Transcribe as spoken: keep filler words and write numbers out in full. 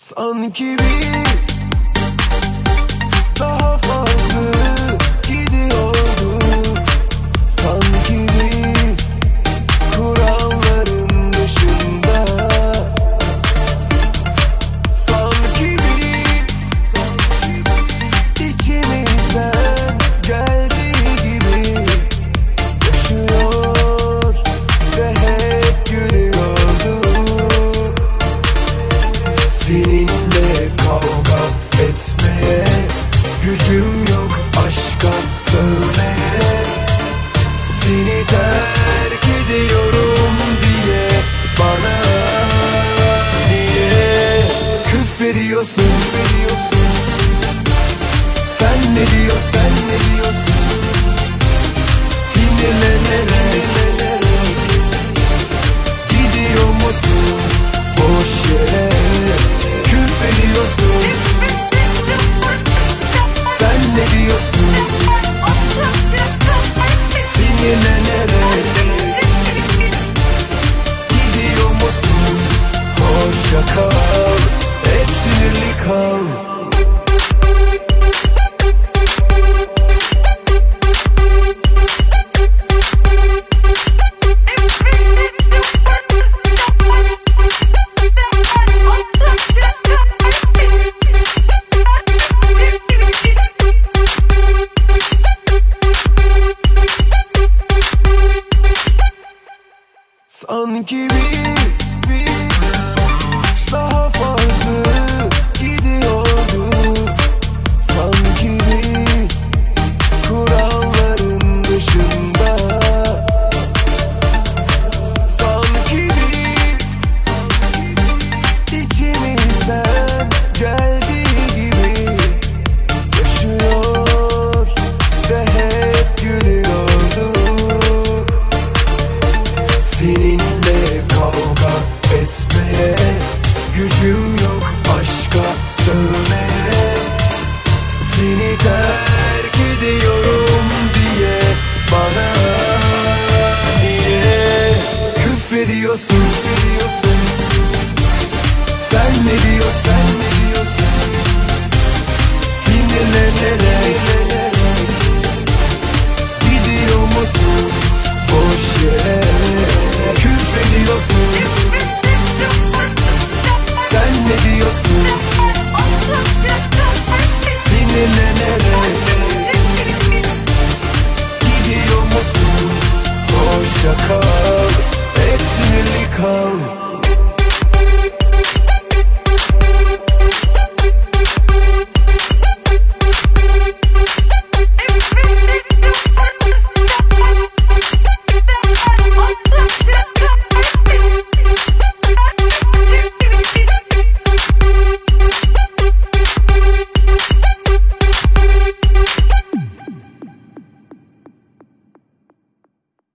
Sanki biz daha farklı gidiyorduk. Sanki biz kuralların dışında. Sanki biz içimizden geldiği gibi yaşıyor ve hep gülüyorduk. Seninle kavga etmeye gücüm yok, aşka sövmeye. Seni terk ediyorum diye bana niye küfrediyorsun? Sen ne diyorsun? Sen ne diyorsun? Sinirlenerek gidiyor musun boş yere? Küfrediyorsun. Sen ne diyorsun? Sinirlenerek gidiyor musun? Hoşça kal, hep sinirli kal. Sanki biz, biz daha farklı gidiyorduk. Sanki biz kuralların dışında. Sanki biz içimizden geldiği gibi yaşıyor ve hep gülüyorduk. Seninle kavga etmeye gücüm yok, aşka sövmeye. Seni terk ediyorum diye bana niye küfrediyorsun? Sen ne diyorsun? Sen ne diyorsun? Sinirlenerek gidiyor musun boş yere?